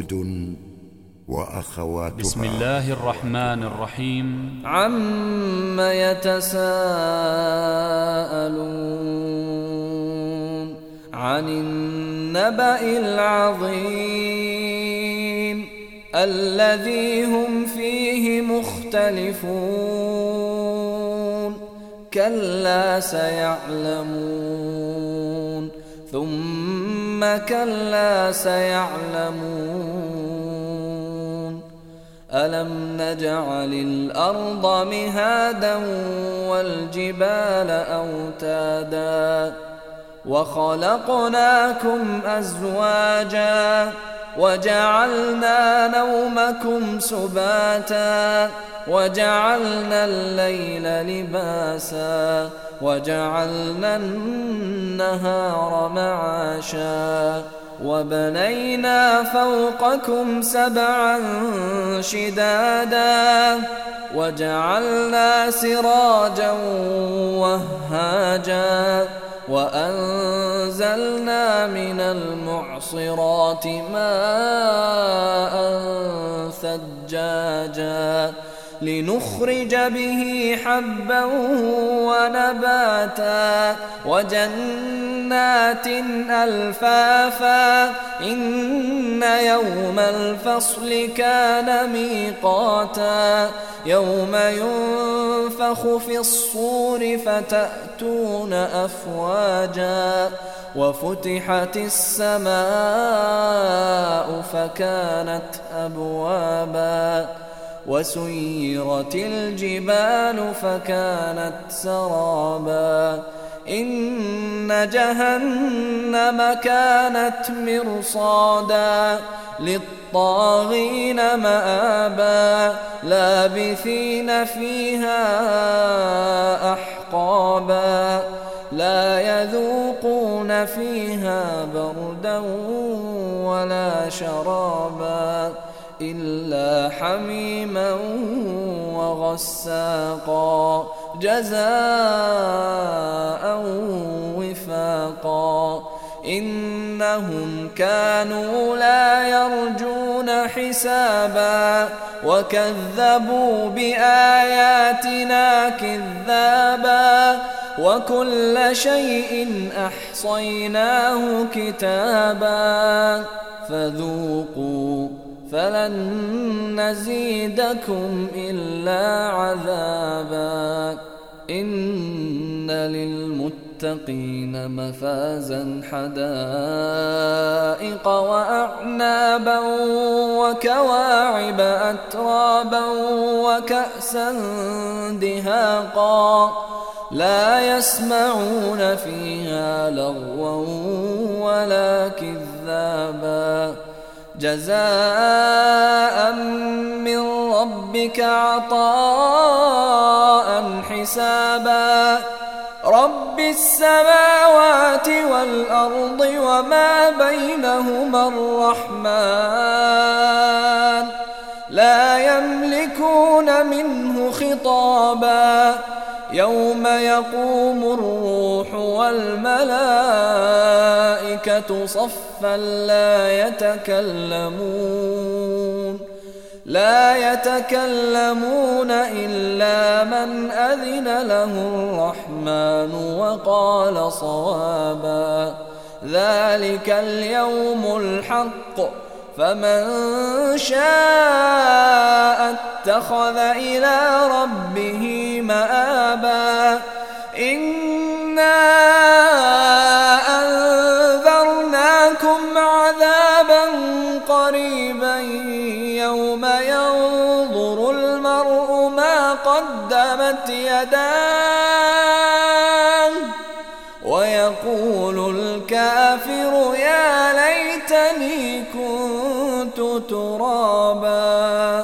هود وأخواتها. بسم الله الرحمن الرحيم. عم يتساءلون عن النبأ العظيم الذي هم فيه مختلفون كلا سيعلمون ثم كلا سيعلمون ألم نجعل الأرض مهادا والجبال أوتادا وخلقناكم أزواجا وجعلنا نومكم سباتا وجعلنا الليل لباسا وجعلنا النهار معاشا وبنينا فوقكم سبعا شدادا وجعلنا سراجا وهاجا وأنزلنا من المعصرات ماء ثجاجا لنخرج به حبا ونباتا وجنات ألفافا إن يوم الفصل كان ميقاتا يوم ينفخ في الصور فتأتون أفواجا وفتحت السماء فكانت أبوابا وسيرت الجبال فكانت سرابا إن جهنم كانت مرصادا للطاغين مآبا لابثين فيها أحقابا لا يذوقون فيها بردا ولا شرابا إلا حميما وغساقا جزاء وفاقا إنهم كانوا لا يرجون حسابا وكذبوا بآياتنا كذابا وكل شيء أحصيناه كتابا فذوقوا فلن نزيدكم إلا عذابا إن للمتقين مفازا حدائق وأعنابا وكواعب أترابا وكأسا دهاقا لا يسمعون فيها لغوا ولا كذابا جزاء من ربك عطاء حسابا رب السماوات والأرض وما بينهما الرحمن لا يملكون منه خطابا يوم يقوم الروح والملائكة صفا لا يتكلمون إلا من أذن له الرحمن وقال صوابا ذلك اليوم الحق فمن شاء اتخذ إلى ربه مآبا إنا أنذرناكم عذابا قريبا يوم ينظر المرء ما قدمت يداه ويقول الكافر يا ليتني كنت ترابا.